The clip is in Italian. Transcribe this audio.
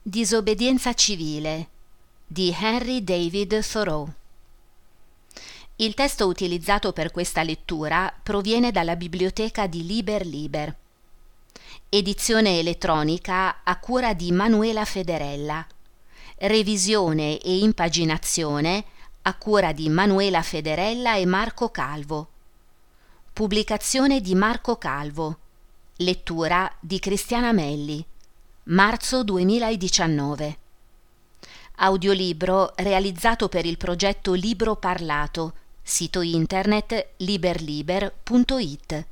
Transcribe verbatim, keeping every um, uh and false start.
Disobbedienza civile di Henry David Thoreau. Il testo utilizzato per questa lettura proviene dalla biblioteca di Liber Liber. Edizione elettronica a cura di Manuela Federella. Revisione e impaginazione a cura di Manuela Federella e Marco Calvo. Pubblicazione di Marco Calvo. Lettura di Cristiana Melli. Marzo duemiladiciannove. Audiolibro realizzato per il progetto Libro Parlato, sito internet liber liber punto it.